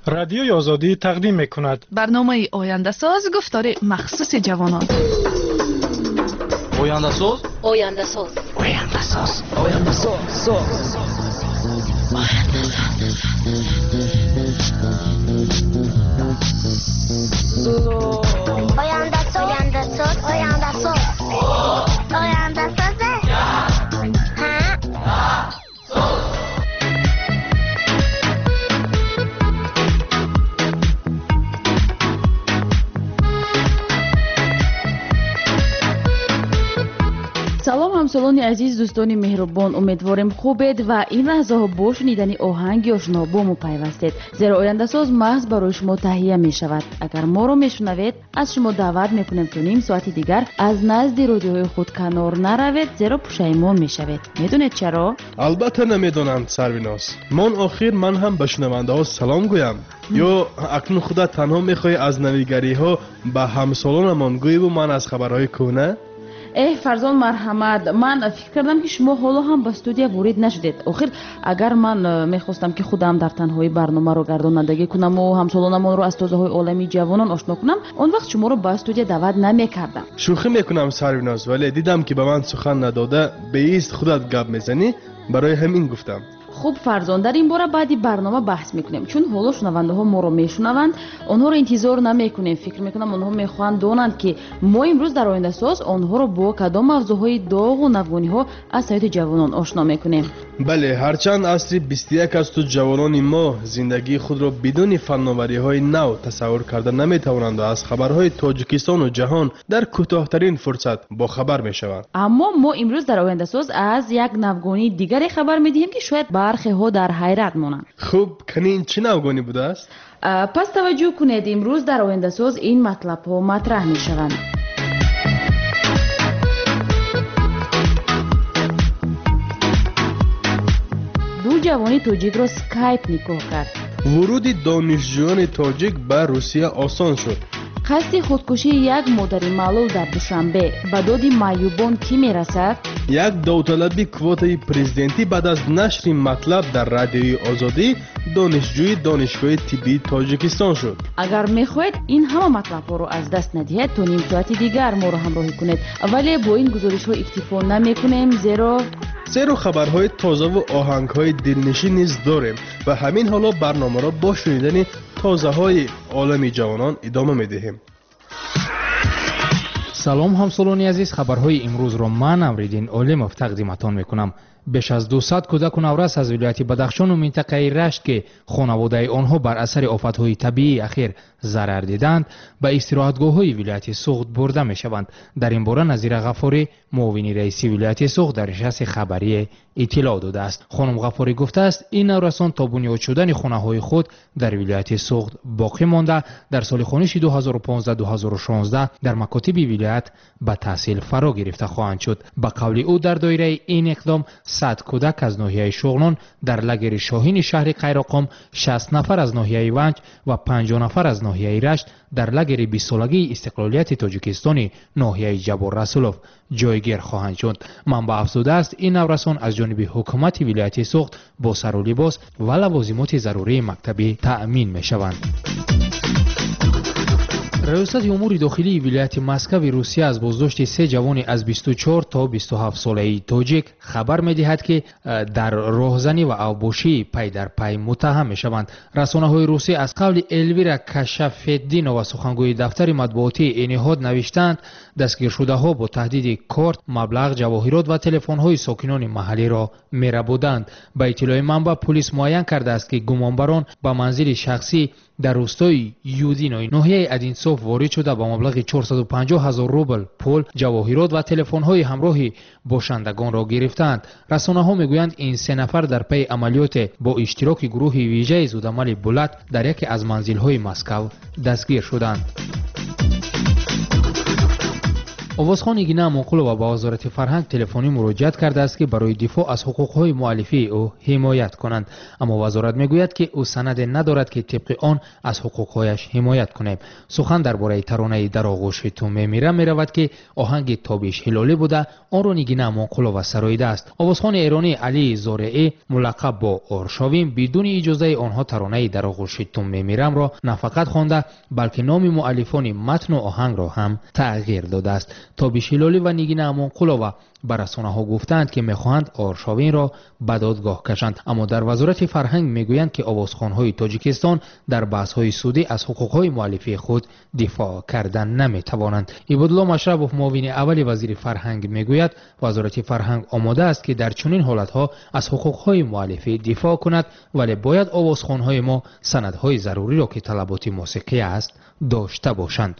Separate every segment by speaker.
Speaker 1: رادیوی آزادی تقدیم می‌کند.
Speaker 2: برنامه آینده ساز گفتار مخصوص جوانان.
Speaker 3: آینده ساز؟
Speaker 4: آینده ساز.
Speaker 3: آینده ساز. آینده ساز.
Speaker 4: آینده ساز. آینده ساز. آینده ساز. آینده ساز.
Speaker 5: салом ҳамсолони азиз, дӯстони меҳрубон, умедворем хубед ва ин лаҳзаҳо бо шунидани оҳанги ошно бо мо пайвастед, зеро ояндасоз маҳз барои шумо таҳия мешавад. агар моро мешунавед, аз шумо даъват мекунем то ним соати дигар аз назди родиоҳои худ канор наравед, зеро пушаймон мешавед. медонед чаро?
Speaker 6: албатта намедонам сарвинос. мон охир ман ҳам ба шунавандаҳо салом гӯям. ё акнун худат танҳо мехоҳӣ аз навигариҳо ба ҳамсолонамон гӯеву ман аз хабарҳои кӯҳна?
Speaker 5: фарзон марҳамат, ман фикр кардам ки шумо ҳоло ҳам ба студия ворид нашудед. охир агар ман мехостам ки худам дар танҳои барномаро гардонандагӣ кунаму ҳамсолонамонро аз тозаҳои олами ҷавонон ошно кунам, он вақт шуморо ба студия даъват намекардам.
Speaker 6: шӯхӣ мекунам сарвиноз, вале дидам ки ба ман сухан надода беист худат гап мезанӣ, барои ҳамин гуфтам.
Speaker 5: хуб фарзон, дар ин бора баъди барнома баҳс мекунем, чун ҳоло шунавандаҳо моро мешунаванд, онҳоро интизор намекунем. фикр мекунам онҳо мехоҳанд донанд ки мо имрӯз дар ояндасоз онҳоро бо кадом мавзӯъҳои доғу навгониҳо аз ҳаёти ҷавонон ошно мекунем.
Speaker 6: бале, ҳарчанд асри 21 асту ҷавонони мо зиндагии худро бидуни фанновариҳои нав тасаввур карда наметавонанд ва аз хабарҳои тоҷикистону ҷаҳон дар кӯтоҳтарин фурсат бохабар мешаванд.
Speaker 5: аммо мо имрӯз дар ояндасоз аз як навгонии дигаре хабар медиҳем ки шояд бархеҳо дар ҳайрат монанд.
Speaker 6: хуб, канин чӣ навгонӣ будааст?
Speaker 5: пас таваҷҷӯҳ кунед, имрӯз дар ояндасоз ин матлабҳо матраҳ мешаванд. ду ҷавони тоҷикро скайп никоҳ кард.
Speaker 6: вуруди донишҷӯёни тоҷик ба русия осон шуд.
Speaker 5: қасди худкушии як модари маълул дар душанбе ба доди маъюбон кӣ мерасад?
Speaker 6: як довталаби квотаи президентӣ баъд аз нашри матлаб дар радиои озодӣ донишҷӯи донишгоҳи тиббии тоҷикистон шуд.
Speaker 5: агар мехоҳед ин ҳама матлабҳоро аз даст надиҳед, то ним соати дигар моро ҳамроҳӣ кунед, вале бо ин гузоришҳо иктифо намекунем, зеро
Speaker 6: хабарҳои тозаву оҳангҳои дилнишин низ дорем ва ҳамин ҳоло барномаро бо шунидани тозаҳои олами ҷавонон идома медиҳем.
Speaker 7: салом ҳамсолони азиз, хабарҳои имрӯзро ман Амриддин Олимов тақдиматон мекунам. беш аз 200 кӯдаку наврас аз вилояти Бадахшону минтақаи Рашт ки хонаводаи онҳо бар асари офатҳои табиии ахир зарар диданд, ба истироҳатгоҳҳои вилояти Суғд бурда мешаванд. дар ин бора Назира Ғафорӣ, муовини раиси вилояти Суғд, дар нишасти хабарие иттилоъ додааст. хонум Ғафорӣ гуфтааст, ин наврасон то бунёд шудани хонаҳои худ дар вилояти Суғд боқӣ монда, дар соли хониши 2015-2016 дар макотиби вилоят ба таҳсил фаро гирифта хоҳанд шуд. ба қавли ӯ, дар доираи ин иқдом 100 кӯдак аз ноҳияи Шуғнон, дар лагери Шоҳини шаҳри Қайроқом 60 нафар аз ноҳияи Ванҷ ва 50 нафар аз ноҳияи Рашт, дар лагери 20-солагии истиқлолияти Тоҷикистони ноҳияи Ҷабор Расулов ҷойгир хоҳанд шуд. манбаъ афзудааст, ин наврасон аз ҷониби ҳукумати вилояти Суғд бо сару либос ва лавозимоти зарурии мактабӣ таъмин мешаванд. раёсати умури дохилии вилояти Москави Русия аз боздошти 3 ҷавони аз 24 то 27 солаи тоҷик хабар медиҳад ки дар роҳзанӣ ва авбошии пай дар пай муттаҳам мешаванд. расонаҳои русӣ аз қавли Элвира Кашафетдинова, сухангӯи дафтари матбуотии ин ниҳод, навиштанд дастгиршудаҳо бо таҳдиди корт, маблағ, ҷавоҳирот ва телефонҳои сокинони маҳаллиро мерабуданд. ба иттилои манбаъ, полис муайян кардааст ки гумонбарон ба манзили шахсӣ дар рӯстои Юдинои ноҳияи Адинсоф ворид шуда ба маблағи 450 000 рубл пул, ҷавоҳирот ва телефонҳои ҳамроҳи бошандагонро гирифтанд. расонаҳо мегӯянд ин 3 нафар дар пайи амалиёте бо иштироки гурӯҳи вижаи зудамали Булат дар яке аз манзилҳои Москав дастгир шуданд. овозхон игина монқулова ба вазорати фарҳанг телефонӣ муроҷиат кардааст ки барои дифоъ аз ҳуқуқҳои муаллифии ӯ ҳимоят кунанд, аммо вазорат мегӯяд ки ӯ санаде надорад ки тибқи он аз ҳуқуқҳояш ҳимоят кунем. сухан дар бораи таронаи дар оғӯши ту мемира меравад ки оҳанги тобиш ҳилолӣ буда онро нигина монқулова сароидааст. овозхони эронӣ алии зореӣ мулаққаб бо оршовин бидуни иҷозаи онҳо таронаи дар оғӯши ту мемирамро на фақат хонда, балки номи муаллифони матну оҳангро ҳам тағйир додааст. тобиш ҳилолӣ ва нигина монқулова ба расонаҳо гуфтанд ки мехоҳанд оршовинро ба додгоҳ кашанд, аммо дар вазорати фарҳанг мегӯянд ки овозхонҳои тоҷикистон дар баҳсҳои судӣ аз ҳуқуқҳои муаллифии худ дифоъ кардан наметавонанд. ибодулло машрабов муовини аввали вазири фарҳанг мегӯяд вазорати фарҳанг омода аст ки дар чунин ҳолатҳо аз ҳуқуқҳои муаллифӣ дифоъ кунад, вале бояд овозхонҳои мо санадҳои заруриро ки талаботи мусиқӣ аст дошта бошанд.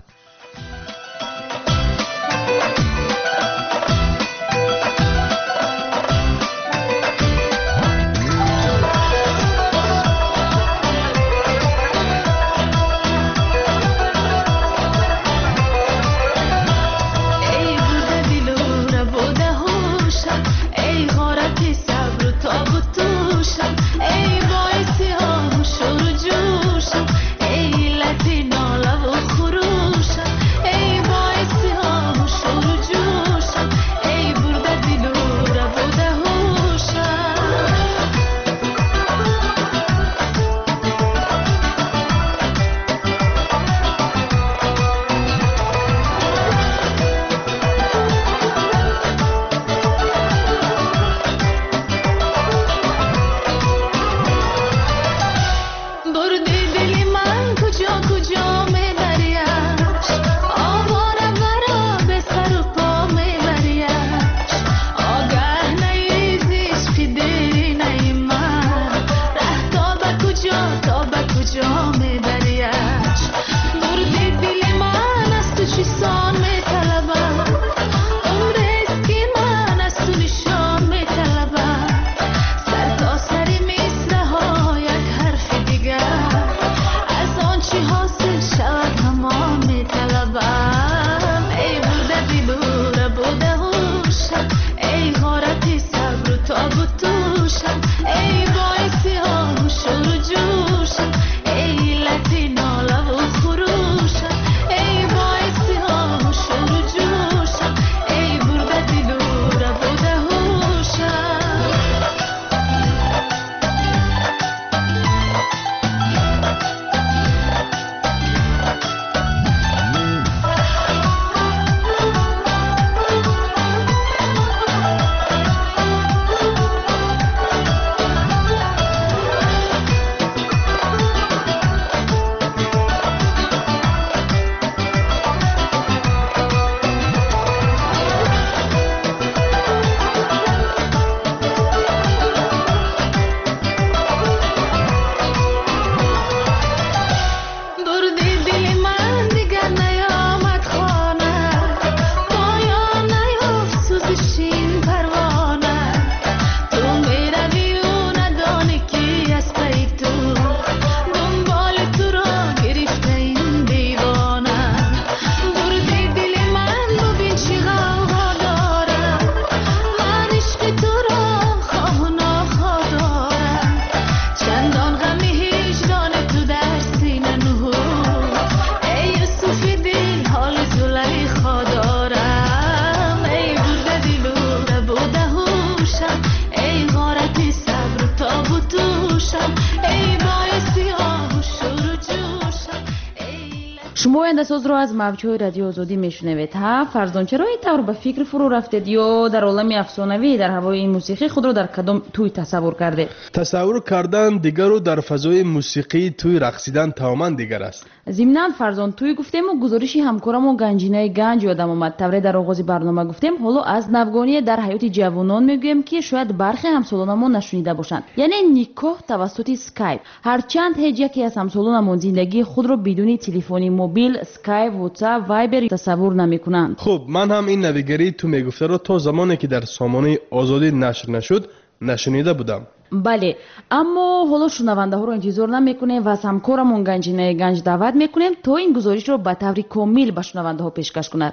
Speaker 5: шумо ояндасозро аз мавҷҳои радиои озодӣ мешунавед. ҳа фарзон, чаро ин тавр ба фикр фурӯ рафтед ё дар олами афсонавӣ дар ҳавои ин мусиқӣ худро дар кадом тӯй тасаввур кардед?
Speaker 6: тасаввур кардан дигару дар фазои мусиқии тӯй рақсидан тамоман дигар аст.
Speaker 5: зимнан фарзон, тӯй гуфтему гузориши ҳамкорамон Ганҷинаи Ганҷ ёдам омад. тавре дар оғози барнома гуфтем, ҳоло аз навгоние дар ҳаёти ҷавонон мегӯем ки шояд бархе ҳамсолонамон нашунида бошанд, яъне никоҳ тавассути скайп. ҳарчанд ҳеҷ яке аз ҳамсолонамон зиндагии худро бидуни телефони мобил, скайп, ватсап, вайбер тасаввур намекунанд.
Speaker 6: хуб, ман ҳам ин навигарии ту мегуфтаро то замоне ки дар сомонаи озодӣ нашр нашуд нашунида будам.
Speaker 5: бале, аммо ҳоло шунавандаҳоро интизор намекунем ва аз ҳамкорамон Ганҷинаи Ганҷ даъват мекунем то ин гузоришро ба таври комил ба шунавандаҳо пешкаш кунад.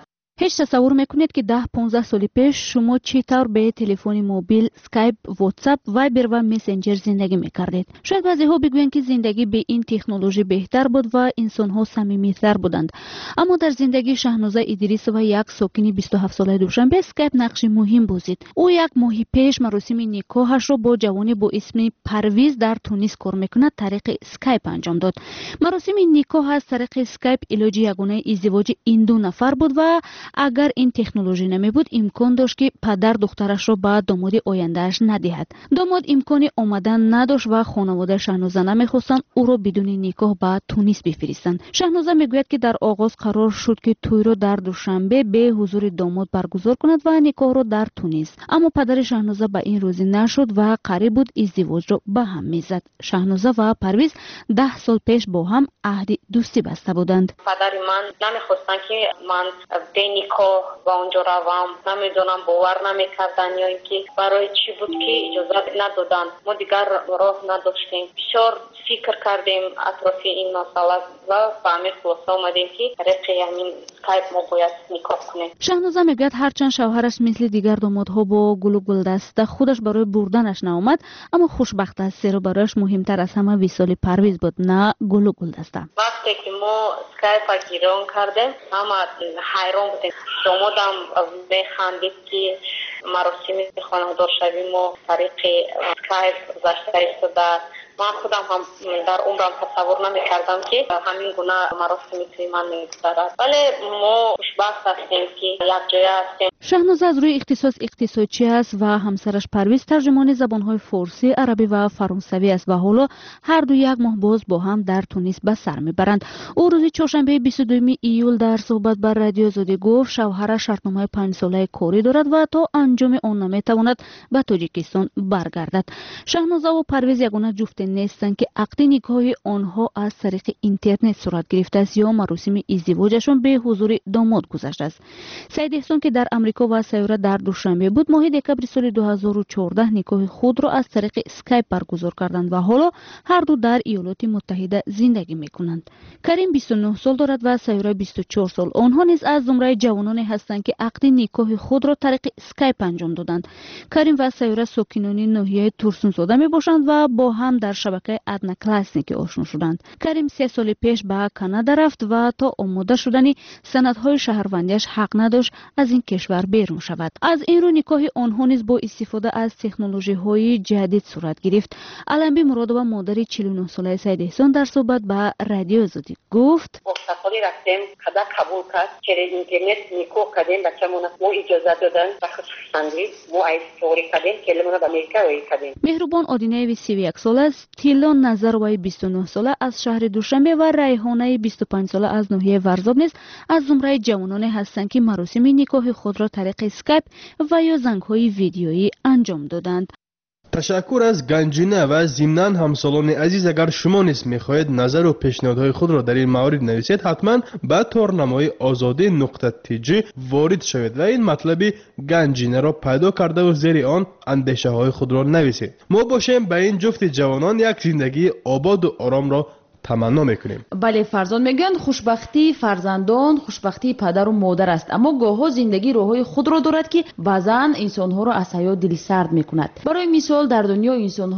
Speaker 8: ҳеҷ тасаввур мекунед ки 10-15 соли пеш шумо чӣ тавр бе телефони мобил, скайп, вотсап, вайбер ва мессенҷер зиндагӣ мекардед? шояд баъзеҳо бигӯянд ки зиндагӣ бе ин технологӣ беҳтар буд ва инсонҳо самимитар буданд. аммо дар зиндагии Шаҳноза Идрисова, як сокини 27-солаи Душанбе, скайп нақши муҳим бозид. ӯ як моҳи пеш маросими никоҳашро бо ҷавоне бо исми Парвиз дар Тунис кор мекунад тариқи скайп анҷом дод. маросими никоҳ аз тариқи скайп илоҷи ягонаи издивоҷи ин ду нафар буд ва агар ин технологӣ намебуд, имкон дошт ки падар духтарашро ба домоди ояндааш надиҳад. домод имкони омадан надошт ва хонаводаи Шаҳноза намехостанд ӯро бидуни никоҳ ба Тунис бифиристанд. Шаҳноза мегӯяд ки дар оғоз қарор шуд ки тӯйро дар Душанбе бе ҳузури домод баргузор кунад ва никоҳро дар Тунис. аммо падари Шаҳноза ба ин розӣ нашуд ва қариб буд издивоҷро ба ҳам мезад. Шаҳноза ва Парвиз 10 сол пеш бо ҳам аҳди дӯстӣ баста буданд.
Speaker 9: падари ман намехостанд ки ман бе никоҳ ба онҷо равам. намедонам, бовар намекардан ё ин ки барои чӣ буд ки иҷозат надоданд. мо дигар роҳ надоштем. бисёр фикр кардем атрофи ин масъала ва ба ҳамин хулоса омадем ки тариқи ҳамин скайп мо бояд никоҳ кунем.
Speaker 8: Шаҳноза мегӯяд ҳарчанд шавҳараш мисли дигар домодҳо бо гулу гулдаста худаш барои бурданаш наомад, аммо хушбахт аст, зеро барояш муҳимтар аз ҳама висоли Парвиз буд, на гулу гулдаста.
Speaker 9: вақте ки мо скайпа гирён кардем, ҳама ҳайрон будем. домодам механдид ки маросими хонадоршавӣ мо тариқи скайп гузашта истодааст. ман худам ҳам дар умрам тасаввур намекардам ки ҳамин гуна маросими тӯи ман мегузарад. вале мо хушбахт ҳастем ки якҷоя ҳастем.
Speaker 8: Шаҳноза аз рӯи ихтисос иқтисодчӣ аст ва ҳамсараш Парвиз тарҷумони забонҳои форсӣ, арабӣ ва фаронсавӣ аст ва ҳоло ҳарду як моҳ боз бо ҳам дар Тунис ба сар мебаранд. ӯ рӯзи чоршанбеи 22 июл дар суҳбат ба Радио Озодӣ гуфт шавҳараш шартномаи 5-солаи корӣ дорад ва то анҷоми он наметавонад ба Тоҷикистон баргардад. Шаҳноза ва Парвиз ягона ҷуфте нестанд ки ақди никоҳи онҳо аз тариқи интернет сурат гирифтааст ё маросими издивоҷашон бе ҳузури домод гузаштааст. Саидеҳсон ки дар Амрико ва сайёра дар Душанбе буд, моҳи декабри соли 2014 никоҳи худро аз тариқи скайп баргузор карданд ва ҳоло ҳарду дар Иёлоти Муттаҳида зиндагӣ мекунанд. Карим 29 сол дорад ва сайёра 24 сол. онҳо низ аз зумраи ҷавононе ҳастанд ки ақди никоҳи худро тариқи скайп анҷом доданд. Карим ва сайёра сокинони ноҳияи Турсунзода мебошанд ва бо ҳам дар шабакаи Одноклассники ошно шуданд. Карим 3 соли пеш ба Канада рафт ва то омода шудани санадҳои шаҳрвандиаш ҳақ надошт аз ин кишвар берун шавад. аз ин рӯ никоҳи онҳо низ бо истифода аз технологияҳои ҷадид сурат гирифт. Аланби Муродова, модари 49-солаи Саидеҳсон, дар суҳбат ба Радио Озодӣ гуфт:
Speaker 9: офтахоли рафтем, қада қабул кард, через интернет никоҳ кардем, бачамона мо иҷозат додан, ба хусусанди мо айс торӣ кардем, келимона ба Америка роӣ кардем. Меҳрубон
Speaker 8: Одинаеви 31 сола, Тиллон Назароваи 29 сола аз шаҳри Душанбе ва Райҳонаи 25 сола аз ноҳияи Варзоб низ аз зумраи ҷавононе ҳастанд ки маросими никоҳи худро тариқи скайп ва ё зангҳои видеоӣ анҷом доданд.
Speaker 6: ташаккур аз ганҷина ва зимнан ҳамсолони азиз, агар шумо низ мехоҳед назару пешниҳодҳои худро дар ин маврид нависед, ҳатман ба торнамои озодӣ.tg ворид шавед ва ин матлаби ганҷинаро пайдо кардаву зери он андешаҳои худро нависед. мо бошем ба ин ҷуфти ҷавонон як зиндагии ободу оромро таманно мекунем.
Speaker 5: бале, фарзанд мегӯянд хушбахтии фарзандон хушбахтии падару модар аст, аммо гоҳҳо зиндагӣ роҳҳои худро дорад ки баъзан инсонҳоро аз ҳаёт дилсард мекунад. барои мисол, дар дунё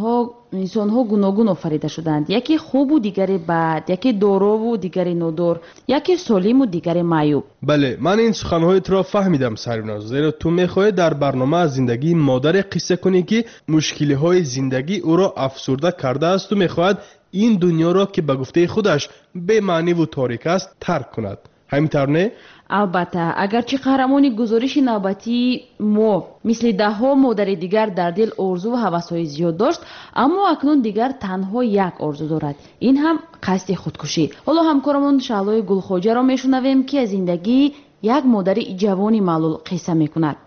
Speaker 5: инсонҳо гуногун офарида шуданд. яке хубу дигаре бад, яке дорову дигаре нодор, яке солиму дигаре маъюб.
Speaker 6: бале, ман ин суханҳоятро фаҳмидам Сарвиноз, зеро ту мехоҳӣ дар барнома аз зиндагии модаре қисса кунӣ ки мушкилиҳои зиндагӣ ӯро афсурда кардааст ва мехоҳад ин дунёро ки ба гуфтаи худаш бемаъниву торик аст тарк кунад. ҳамин не?
Speaker 5: албатта, агарчи қаҳрамони гузориши навбатии мо мисли даҳҳо модари дигар дар дил орзу ва ҳавасҳои зиёд дошт, аммо акнун дигар танҳо як орзу дорад, ин ҳам қасди худкушӣ. ҳоло ҳамкорамон Шаълои Гулхоҷаро мешунавем ки аз зиндагии як модари ҷавони маълул қисса мекунад.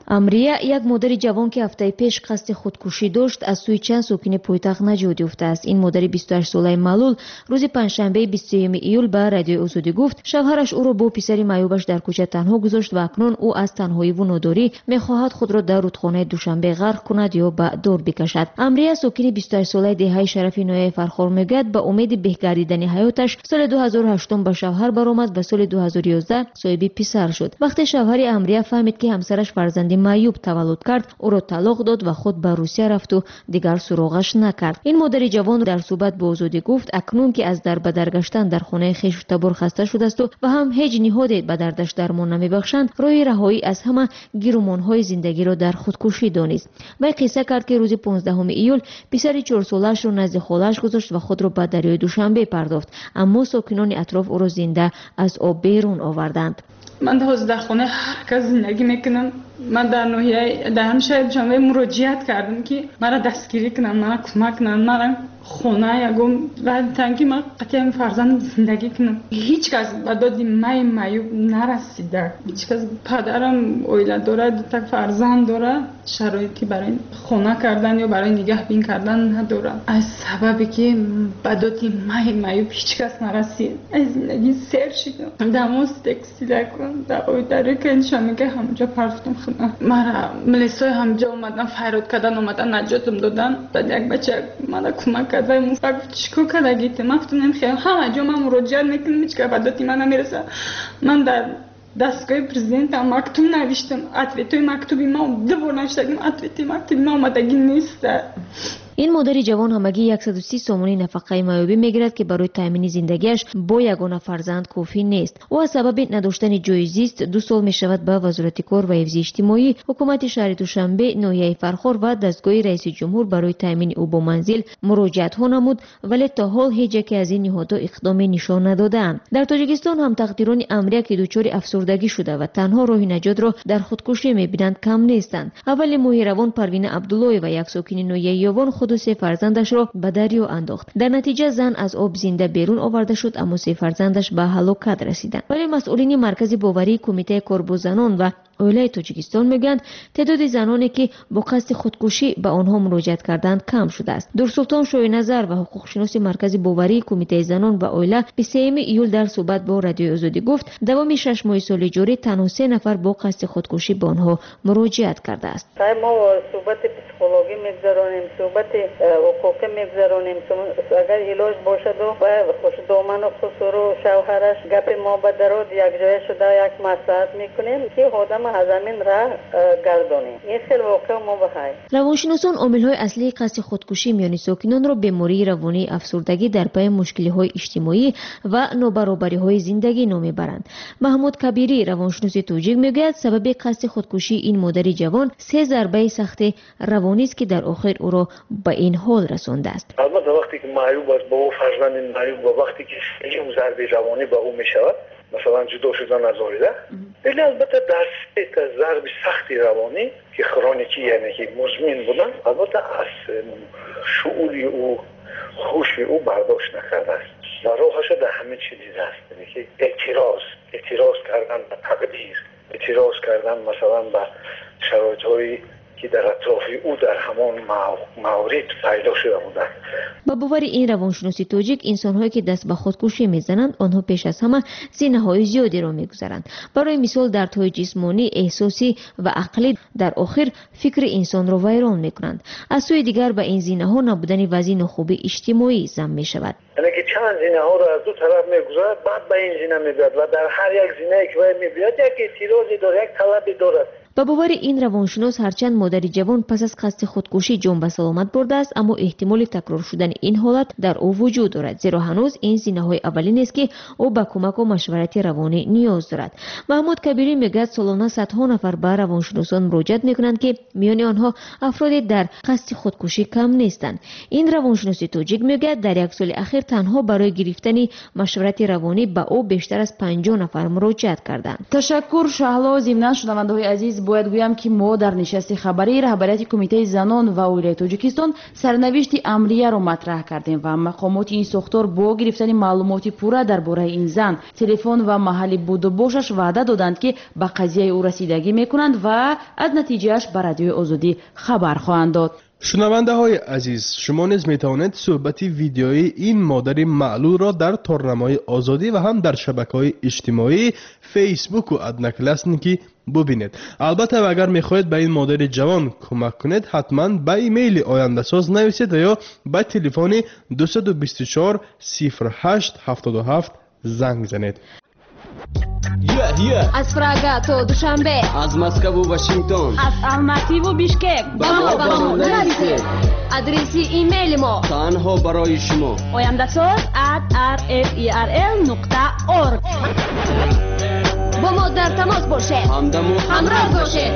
Speaker 10: амрия як модари ҷавон ки ҳафтаи пеш қасди худкушӣ дошт аз сӯи чанд сокини пойтахт наҷот ёфтааст. ин модари 28 солаи маълул рӯзи панҷшанбеи 23 июл ба радиои озодӣ гуфт шавҳараш ӯро бо писари маъюбаш дар кӯча танҳо гузошт ва акнун ӯ аз танҳоиву нодорӣ мехоҳад худро дар рудхонаи душанбе ғарқ кунад ё ба дор бикашад. амрия сокини 28 солаи деҳаи шарафи ноҳияи фархор мегӯяд ба умеди беҳгардидани ҳаёташ соли 2008 ба шавҳар баромад ва соли 2011 соҳиби писар шуд. вақте шавҳари амрия фаҳмид ки ҳамсараш фарзанди маъюб таваллуд кард ӯро талоқ дод ва худ ба русия рафту дигар суроғаш накард. ин модари ҷавон дар суҳбат бо озодӣ гуфт акнун ки аз дарбадар гаштан дар хонаи хеш табор хаста шудасту ва ҳам ҳеҷ ниҳоде ба дардаш дармон намебахшанд роҳи раҳоӣ аз ҳама гирумонҳои зиндагиро дар худкушӣ донист. вай қисса кард ки рӯзи 15 июл писари 4 солаашро назди холааш гузошт ва худро ба дарёи душанбе пардохт, аммо сокинони атроф ӯро зинда аз об берун оварданд.
Speaker 11: ман ҳозир дар хонаи ҳар кас зиндагӣ мекунам. ман дар ноҳияи дар ҳамшаҳри душанбе муроҷиат кардам ки мара дастгирӣ кунанд, мара кӯмак кунанд, мара хона ягон ва танки ман қатъиян фарзандам зиндагӣ кунам. ҳеҷ кас ба доди май маъюб нарасида. ҳеҷ кас падарам оила дорад, так фарзанд дорад, шароити барои хона кардан ё барои нигаҳбин кардан надорад. аз сабабе ки ба доди май маъюб ҳеҷ кас нарасид. аз зиндагӣ сер шидам. дамоз текстила кунам дар оидаро ки нишон мега ҳамҷо партофтам хона. мара милисои ҳамҷо омадан файрод кардан омадан наҷотам додан. баъд як бача мана кӯмак кард ва муфак чико кардагите ман футум намехоям ҳама ҷо ман муроҷиат мекунам ҳеҷ кас ба доди ман намераса. ман дар дастгоҳи президентам мактуб навиштам. ответои мактуби ман 2 бор навиштагим. ответи мактуби ман омадагӣ нест.
Speaker 10: ин модари ҷавон ҳамагӣ 130 сомони нафақаи маъюбӣ мегирад ки барои таъмини зиндагиаш бо ягона фарзанд кофӣ нест. ӯ аз сабаби надоштани ҷои зист 2 сол мешавад ба вазорати кор ва ҳифзи иҷтимоӣ, ҳукумати шаҳри душанбе, ноҳияи фархор ва дастгоҳи раиси ҷумҳур барои таъмини ӯ бо манзил муроҷиатҳо намуд, вале то ҳол ҳеҷ яке аз ин ниҳодҳо иқдоме нишон надодаанд. дар тоҷикистон ҳам тақдирони амрия ки дучори афсурдагӣ шуда ва танҳо роҳи наҷотро дар худкушӣ мебинанд кам нестанд. аввали моҳи равон парвина абдуллоева як сокини ноҳияи ёвон худу 3 фарзандашро ба дарё андохт. дар натиҷа зан аз об зинда берун оварда шуд, аммо 3 фарзандаш ба ҳалокат расиданд. вале масъулини маркази боварии кумитаи кор бо занон ва оилаи тоҷикистон мегӯянд теъдоди заноне ки бо қасди худкушӣ ба онҳо муроҷиат карданд кам шудааст. дурсултон шоҳиназар ва ҳуқуқшиноси маркази боварии кумитаи занон ва оила 23 июл дар суҳбат бо радиои озодӣ гуфт давоми 6 моҳи соли ҷорӣ танҳо 3 нафар бо қасди худкушӣ ба онҳо муроҷиат кардааст.
Speaker 9: мо суҳбати психологӣ мегузаронем, суҳбати ҳуқуқӣ мегузаронем. агар илоҷ бошаду ва хушдоману хусуру шавҳараш гапи мо ба дарод якҷоя шуда як маслиҳат мекунем ки одам аз замин ра гардонем. ин хел воқеъ мо баҳай.
Speaker 10: равоншиносон омилҳои аслии қасди худкушӣ миёни сокинонро бемории равонии афсурдагӣ дар пайи мушкилиҳои иҷтимоӣ ва нобаробариҳои зиндагӣ ном мебаранд. маҳмуд кабирӣ равоншиноси тоҷик мегӯяд сабаби қасди худкушии ин модари ҷавон 3 зарбаи сахти равонист ки дар охир ӯро ба ин ҳол расондааст.
Speaker 12: албатта вақте ки маъюб аст ба ӯ фарзанди маъюб ва вақте ки зарби равонӣ ба ӯ мешавад, масалан ҷудо шудан аз оила, вале албатта дар зарби сахти равонӣ ки хроники яъне ки музмин буданд, албатта аз шуъури ӯ хуши ӯ бардошт накардааст ва роҳаша дар ҳамин чиз дидааст, яъне ки эътироз кардан ба тақдир, эътироз кардан масалан ба шароитҳои ки дар атрофи ӯ дар ҳамон маврид пайдо шуда буданд.
Speaker 10: ба бовари ин равоншиноси тоҷик инсонҳое ки даст ба худкушӣ мезананд онҳо пеш аз ҳама зинаҳои зиёдеро мегузаранд. барои мисол дардҳои ҷисмонӣ, эҳсосӣ ва ақлӣ дар охир фикри инсонро вайрон мекунанд. аз сӯи дигар ба ин зинаҳо набудани вазъи нохуби иҷтимоӣ зам мешавад.
Speaker 12: яъне ки чанд зинаҳоро аз ду тараф мегузарад, баъд ба ин зина мебиёад ва дар ҳар як зинае ки вай мебиёад як эътирозе дорад, як талабе дорад.
Speaker 10: ба бовари ин равоншинос ҳарчанд модари ҷавон пас аз қасди худкушӣ ҷон ба саломат бурдааст, аммо эҳтимоли такрор шудани ин ҳолат дар ӯ вуҷуд дорад, зеро ҳанӯз ин зинаҳои аввалинест ки ӯ ба кӯмаку машварати равонӣ ниёз дорад. маҳмуд кабирӣ мегӯяд солона садҳо нафар ба равоншиносон муроҷиат мекунанд ки миёни онҳо афроди дар қасди худкушӣ кам нестанд. ин равоншиноси тоҷик мегӯяд дар як соли ахир танҳо барои гирифтани машварати равонӣ ба ӯ бештар аз 50 нафар муроҷиат карданд.
Speaker 5: ташаккур шаҳло. зимнан шунавандаҳои азиз бояд гӯям ки мо дар нишасти хабарии раҳбарияти кумитаи занон ва оилаи тоҷикистон сарнавишти амрияро матраҳ кардем ва мақомоти ин сохтор бо гирифтани маълумоти пурра дар бораи ин зан, телефон ва маҳалли буду бошаш ваъда доданд ки ба қазияи ӯ расидагӣ мекунанд ва аз натиҷааш ба радиои озодӣ хабар хоҳанд дод.
Speaker 6: шунавандаҳои азиз, шумо низ метавонед суҳбати видеои ин модари маълулро дар торнамаи озодӣ ва ҳам дар шабакаҳои иҷтимоӣ фейсбуку одноклассники бубинед. албатта агар мехоҳед ба ин модари ҷавон кӯмак кунед, ҳатман ба имейли ояндасоз нависед ё ба телефони 224 08 77 занг занед.
Speaker 13: از فرага то душанбе,
Speaker 3: аз Москву Вашингтон,
Speaker 13: аз Алмативу Бишкек ба мо нависед. адреси имейли мо
Speaker 3: танҳо барои шумо
Speaker 13: oyandasоз@rferl.org. бо мо дар тамос бошед, ҳамроҳ бошед.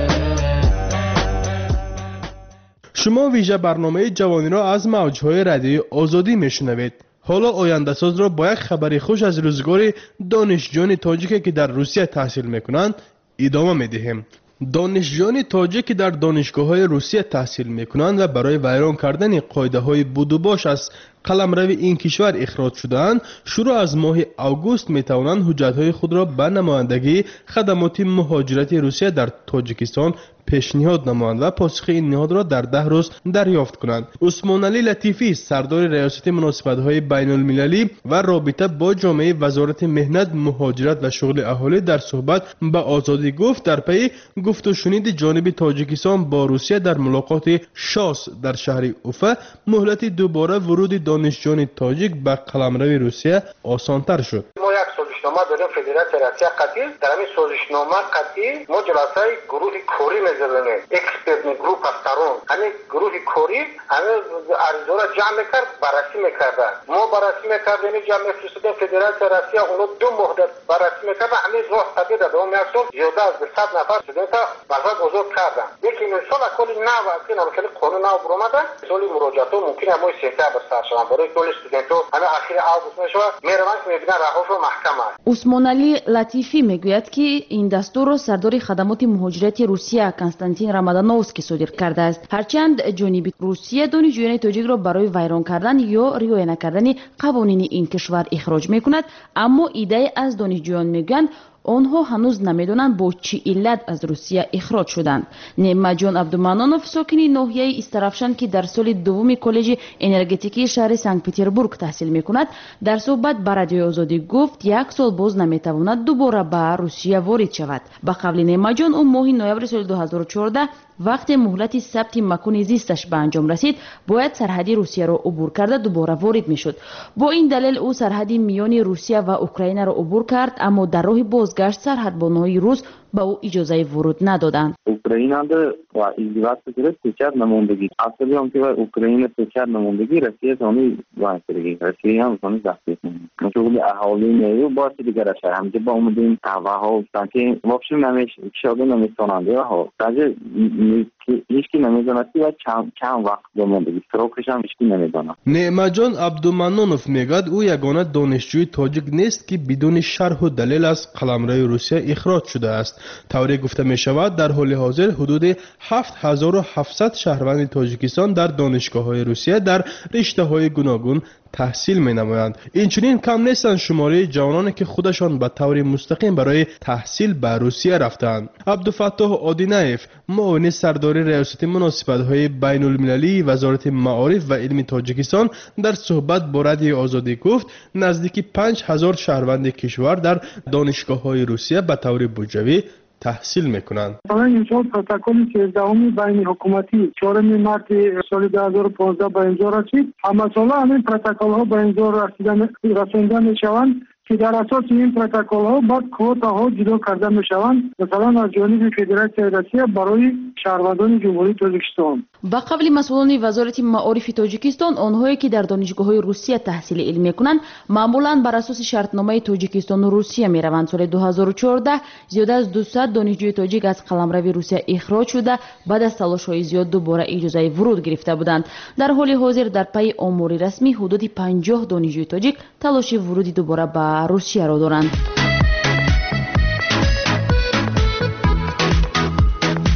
Speaker 6: шумо вижа барномаи ҷавониро аз мавҷҳои радиои озодӣ мешунавед. ҳоло ояндасозро бо як хабари хуш аз рӯзгори донишҷӯёни тоҷике ки дар русия таҳсил мекунанд идома медиҳем. донишҷӯёни тоҷик ки дар донишгоҳҳои русия таҳсил мекунанд ва барои вайрон кардани қоидаҳои будубош аз қаламрави ин кишвар ихроҷ шудаанд, шурӯъ аз моҳи август метавонанд ҳуҷҷатҳои худро ба намояндагии хадамоти муҳоҷирати русия дар тоҷикистон пешниҳод намоянд ва посихи ин ниҳодро дар 10 рӯз дарёфт кунанд. усмоналӣ латифӣ, сардори раёсати муносибатҳои байнулмилалӣ ва робита бо ҷомеаи вазорати меҳнат, муҳоҷират ва шуғли аҳолӣ дар суҳбат ба озодӣ гуфт, дар пайи гуфтушуниди ҷониби тоҷикистон бо русия дар мулоқоти шос дар шаҳри уфа, муҳлати дубора вуруди донишҷӯёни тоҷик ба қаламрави русия осонтар шуд.
Speaker 14: созишнома дорем федератсия россия қатъи дар ҳамин созишнома қатъи мо ҷаласаи гурӯҳи корӣ мезанем, экспертни группа сарон ҳамин гурӯҳи корӣ ҳамин аризаро ҷамъ мекард, баррасӣ мекарда. мо баррасӣ мекардем, ҷамъ мефиристодем федератсия россия, оно 2 моҳ баррасӣ мекарда, ҳамин роҳ табида давоми 1 сол зиёда аз 200 нафар студента мазбат озод карданд. лекин иншоалла коли нав ки навкали қонун нав буромада соли муроҷиатҳо мумкин е моҳи сентябр сар шаванд, барои коли студентҳо ҳамин ахири август мешавад, мераванд ки мебинанд раҳошо маҳкам аст.
Speaker 5: усмоналӣ латифӣ мегӯяд ки ин дастурро сардори хадамоти муҳоҷирати русия Константин Рамадановский содир кардааст. ҳарчанд ҷониби русия донишҷӯёни тоҷикро барои вайрон кардан ё риоя накардани қавонини ин кишвар ихроҷ мекунад, аммо иддаe аз донишҷӯён мегӯянд онҳо ҳанӯз намедонанд бо чӣ иллат аз русия ихроҷ шуданд. неъматҷон абдуманонов, сокини ноҳияи Истарафшан ки дар соли дуввуми коллеҷи энергетикии шаҳри Санкт-Петербург таҳсил мекунад, дар суҳбат ба радиои озодӣ гуфт, 1 сол боз наметавонад дубора ба русия ворид шавад. ба қавли неъматҷон, ӯ моҳи ноябри соли 2014 вақте муҳлати сабти макони зисташ ба анҷом расид, бояд сарҳади русияро убур карда дубора ворид мешуд. бо ин далел ӯ сарҳади миёни русия ва украинаро убур кард, аммо дар роҳи бозгашт сарҳадбонҳои рус ба ӯ иҷозаи вуруд надоданд.
Speaker 15: Украинада ва издивоҷ гирифт печат намондагӣ. Асоли он ки Украина печат намондагӣ, Россия сони вайсирги. Россия ҳам сони дастгир. Шуғли аҳолӣ нею боши дигар шаҳр. Ҳамҷа ба омадем ҳаваҳо санки вообще намеш кишода наместонанд. Яҳо таҷа ҳеч ки намедонад ки чанд вақт домондагӣ. Срокаш ҳам ҳеч ки намедонад.
Speaker 6: неъматҷон абдуманонов мегӯяд, ӯ ягона донишҷӯи тоҷик нест ки бидуни шарҳу далел аз қаламраи русия ихроҷ шудааст. тавре гуфта мешавад, дар ҳоли ҳозир ҳудуди 7700 шаҳрванди тоҷикистон дар донишгоҳҳои русия дар риштаҳои гуногун таҳсил менамоянд. инчунин кам нестанд шумораи ҷавононе ки худашон ба таври мустақим барои таҳсил ба русия рафтаанд. абдуфаттоҳ одинаев, муовини сардори раёсати муносибатҳои байнулмилалии вазорати маориф ва илми тоҷикистон, дар суҳбат бо радиои озодӣ гуфт, наздики 5000 шаҳрванди кишвар дар донишгоҳҳои русия ба таври буҷавӣ таҳсил мекунанд.
Speaker 16: имсол протоколи 13 байни ҳукуматӣ 4 марти соли 2015 ба имзо расид. ҳамасола ҳамин протоколҳо ба имзо расонда мешаванд ки дар асоси ин протоколҳо баъд квотаҳо ҷудо карда мешаванд, масалан аз ҷониби федератсияи россия барои шаҳрвандони ҷумҳурии тоҷикистон.
Speaker 5: ба қавли масъулони вазорати маорифи тоҷикистон, онҳое ки дар донишгоҳҳои русия таҳсили илм мекунанд, маъмулан бар асоси шартномаи тоҷикистону русия мераванд. соли 2014 зиёда аз 200 донишҷӯи тоҷик аз қаламрави русия ихроҷ шуда, баъд аз талошҳои зиёд дубора иҷозаи вуруд гирифта буданд. дар ҳоли ҳозир дар пайи омори расмӣ ҳудуди 50 донишҷӯи тоҷик талоши вуруди дубора ба русияро доранд.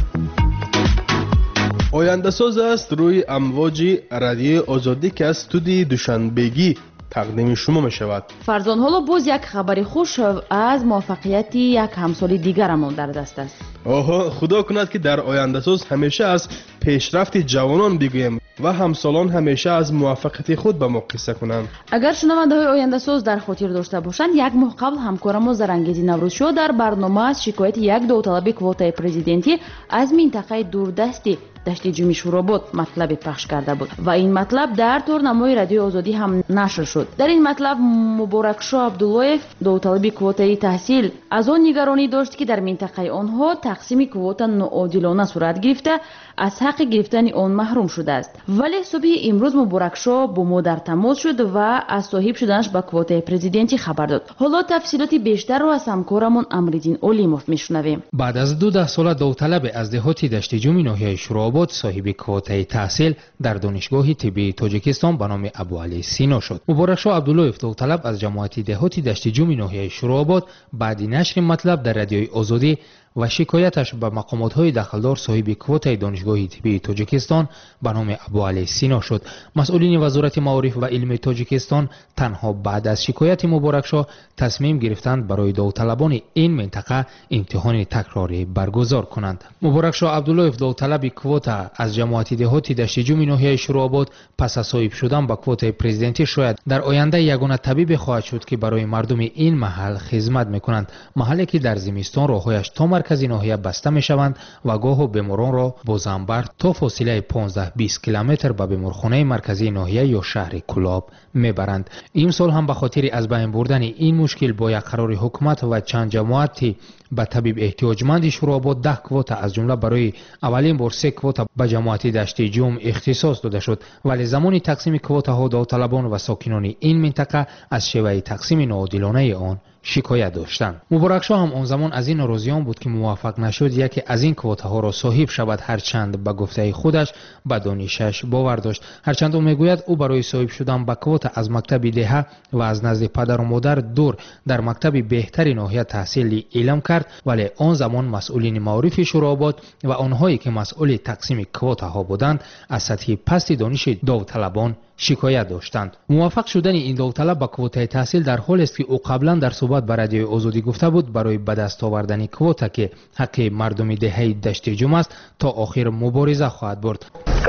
Speaker 6: آینده‌ساز است روی امواج رادیو آزادی که از استودیوی دوشنبگی تقدیم شما می شود.
Speaker 5: فرزان حالا باز یک خبر خوش از موفقیت یک همسال دیگرمان در دست است.
Speaker 6: خدا کند که در آینده‌ساز همیشه از پیشرفت جوانان بگوییم و همسالان همیشه از موفقیت خود به ما قصه کنند.
Speaker 5: اگر شنونده های آینده‌ساز در خاطر داشته باشند، یک ماه قبل همکارم زرانگیزی نوروزشو در برنامه از شکایت یک داوطلب کوتای پرزیدنتی از منطقه دوردستی دشت جومی شوراباد مطلب پخش کرده بود و این مطلب در تورنمای رادیو آزادی هم نشر شد. در این مطلب مبارکشاه عبداللهیف داوطلب کوتای تحصیل از آن نگرانی داشت که در منطقه آنها تقسیم کوتا ناعادلانه صورت گرفته از حق گرفتن آن محروم شده است. ولی صبح امروز مبارکشاه با ما در تماس شد و از صاحب شدنش به کوتای پرزیدنتی خبر داد. حالا تفصیلات بیشتر رو از همکارمون امرالدین اولیموف میشنویم.
Speaker 7: بعد از 12 سال داوطلب از دهات دشت جومی ناحیه شوراباد صاحب کوتای تحصیل در دانشگاه طبی تاجیکستان به نام ابوعلی سینا شد. مبارکشاه عبداللهیف داوطلب از جماعت دهات دشت جومی ناحیه شوراباد بعد نشر مطلب در رادیوی آزادی و شکایتش به مقامات‌های دخلدار صاحب کوتای دانشگاه طبی تاجیکستان به نام ابوعلی سینا شد. مسئولین وزارت معارف و علم تاجیکستان تنها بعد از شکایت مبارکشاه تصمیم گرفتند برای داوطلبان این منطقه امتحان تکراری برگزار کنند. مبارکشاه عبداللهیف داوطلب کوتا از جماعت دهات دشت جومی ناحیه شوراباد پس از صاحب شدن به کوتای پرزیدنتی شاید در آینده یگانه طبیب خواهد شد که برای مردم این محل خدمت می‌کنند. محلی که در زمستان راههایش تا مرکزی ناحیه بسته می‌شوند و گاه بیماران را با زنبر تا فاصله 15-20 کیلومتر به بیمارخانه مرکزی ناحیه یا شهر کلاب میبرند. این سال هم به خاطر از بین بردن این مشکل با یک قرار حکومت و چند جماعتی به طبیب احتیاجمند شوراباد 10 کوتا از جمله برای اولین بار 3 کوتا به جماعت دشت جوم اختصاص داده شد، ولی زمان تقسیم کوتاها داوطلبان و ساکنان این منطقه از شیوه تقسیم ناعادلانه آن شکایت داشتند. مبارکشاه هم آن زمان از این ناراضیان بود که موفق نشد یکی از این کوتاها را صاحب شود، هرچند به گفته خودش به دانشش باور داشت. هرچند او میگوید او برای صاحب شدن به کوتا از مکتب دهه و از نزد پدر و مادر دور در مکتب بهتری ناحیه تحصیل علم کرد، ولی آن زمان مسئولین معارف شوراباد و آنهایی که مسئول تقسیم کوتاها بودند از سطح پست دانش داوطلبان شکایت داشتند. موفق شدن این داوطلب به کوتای تحصیل در حالی است که او قبلا در صحبت به رادیو آزادی گفته بود برای به دست آوردن کوتا که حق مردم دهه دشت جوم است تا آخر مبارزه خواهد برد.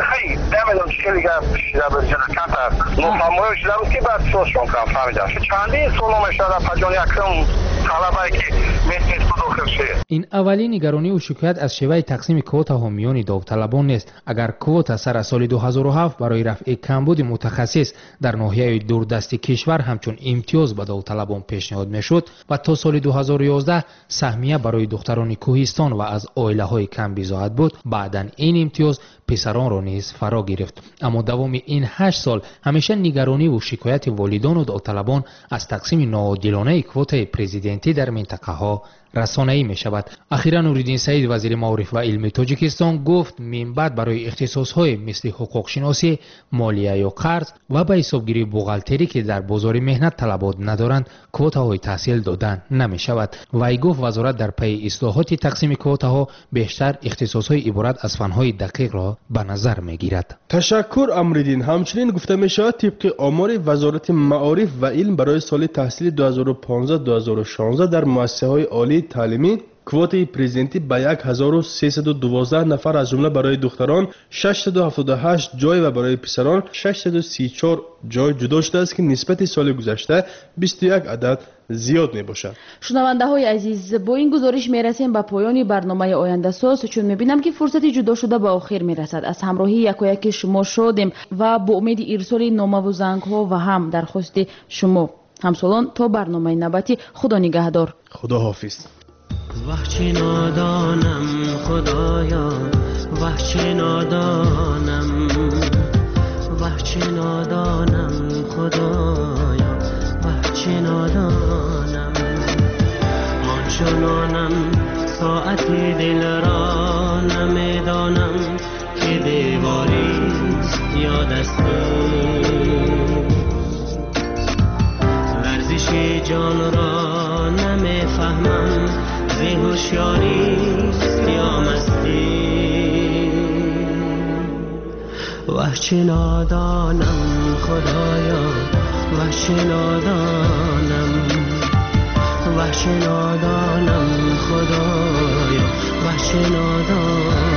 Speaker 14: نمیدونم چه دیگه شده به جنکت است مفهوم شده بود که بعد سوشون کنم فهمیدم چندی سولوم شده پجان یکم طلبه که مثل داخل شه.
Speaker 7: این اولین نگرانی و شکایت از شیوه تقسیم کوتا ها میان داوطلبان نیست. اگر کوتا سر از سال 2007 برای رفع کمبود متخصص در ناحیه دوردست کشور همچون امتیاز به داوطلبان پیشنهاد میشد و تا سال 2011 سهمیه برای دختران کوهستان و از عائله های کم بضاعت بود، بعداً این امتیاز پسران را نیز فرا گرفت. اما دوام این 8 سال همیشه نگرانی و شکایت والدان و داوطلبان از تقسیم ناعادلانه کوتای پرزیدنتی در منطقه ها رسانه‌ای می شود. اخیراً نوریدین سعید وزیر معارف و علم تاجیکستان گفت من بعد برای اختصاص‌های مثل حقوق شناسی، مالیه یا قرض و به حسابگیری بوغالتری که در بازار مهنت طلبات ندارند کوتاهای تحصیل دادن نمی شود. وی گفت وزارت در پی اصلاحات تقسیم کوتاها بیشتر اختصاص‌های عبارت از فن‌های دقیق را به نظر می گیرد.
Speaker 6: تشکر امرالدین. همچنین گفته می شود طبق آمار وزارت معارف و علم برای سال تحصیلی 2015-2016 در مؤسسه‌های عالی تعلیمی کوتای پرزیدنتی به 1312 نفر از جمله برای دختران 678 جای و برای پسران 634 جای جدا شده است که نسبت سال گذشته 21 عدد زیاد می باشد.
Speaker 5: شنونده های عزیز، با این گزارش می رسیم به پایان برنامه آینده ساز، چون می بینم که فرصت جدا شده به آخر می رسد. از همراهی یکایک شما شادیم و با امید ارسال نامه و زنگ ها و هم درخواست شما همسالان تا برنامه نوبتی. خدا نگهدار.
Speaker 6: خدا حافظ.
Speaker 17: وحچه نادانم خدایا، وحچه نادانم، وحچه نادانم خدایا، وحچه نادانم. آنچنانم ساعتی دل را نمیدانم که دیواری یا دستی، لرزش جان را نمیفهمم ز هوشیاری یا مستی. وحش نادانم خدایا وحش نادانم وحش نادانم خدایا وحش نادانم